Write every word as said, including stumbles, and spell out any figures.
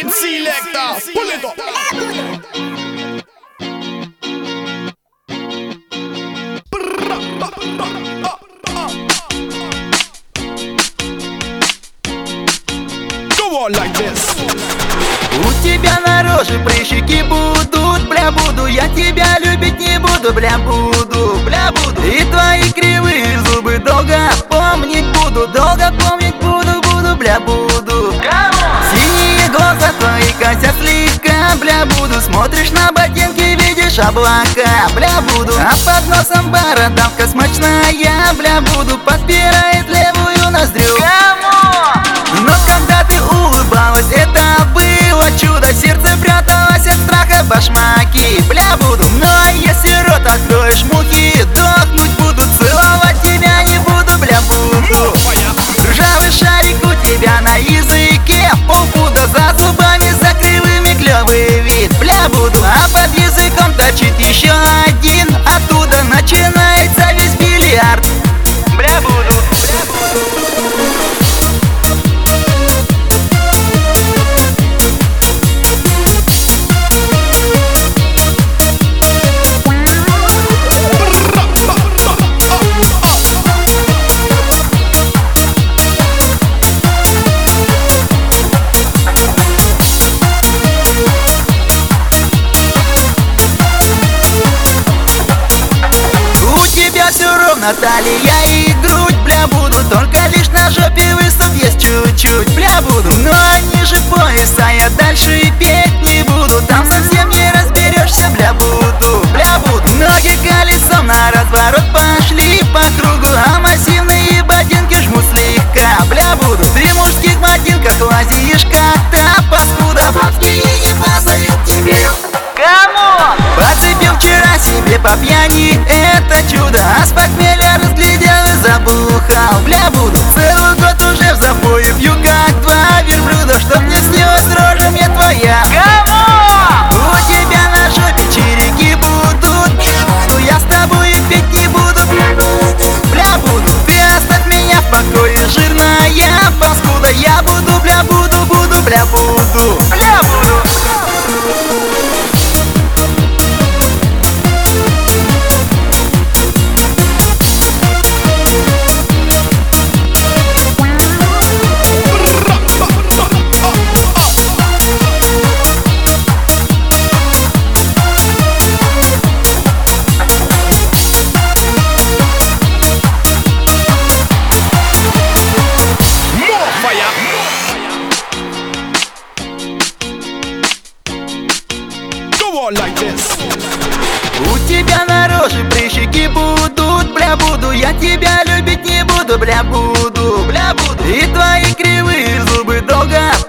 main selector. Pull it up. Go on like this. У тебя на роже прыщики будут, бля, буду. Я тебя любить не буду, бля, буду, бля, буду. И твои кривые зубы долго помнить буду, долго помнить буду, буду, бля, буду. Синие глаза твои косят слегка, бля, буду. Смотришь на ботинки, видишь облака, бля, буду. А под носом бородавка смачная, бля, буду. Подпирает левую ноздрю. Но когда ты улыбалась, это было чудо. Сердце пряталось от страха, башмаки, бля, буду. Но если рот откроешь, мухи дохнуть будут. Целовать тебя не буду, бля, буду. Ржавый шарик у тебя на языке, полпуда за зубами, за кривыми клёвый вид, бля, буду. А под языком торчит еще один, оттуда начинается весь бильярд, бля, буду. Талия и грудь, бля, буду. Только лишь на жопе выступ есть чуть-чуть, бля, буду. Но ниже пояса я дальше и петь не буду. Там совсем не разберешься, бля, буду, бля, буду. Ноги колесом на разворот пошли по кругу, а массивные ботинки жмут слегка, бля, буду. Ты в мужских ботинках лазишь как-то паскуда. Бабские не пасают тебе. Камон! Подцепил вчера себе по пьяни это чудо, а с похмелья разглядел и забухал, бля, буду. Целый год уже в запое пью, как два верблюда, чтоб не снилась рожа мне твоя. Камон! У тебя на жопе череки будут, но я с тобой их петь не буду, бля, буду. Ты оставь меня в покое, жирная паскуда. Я буду, бля, буду, буду, бля, буду, бля, буду. Like this. У тебя на роже прыщики будут, бля, буду. Я тебя любить не буду, бля, буду, бля, буду. И твои кривые зубы долго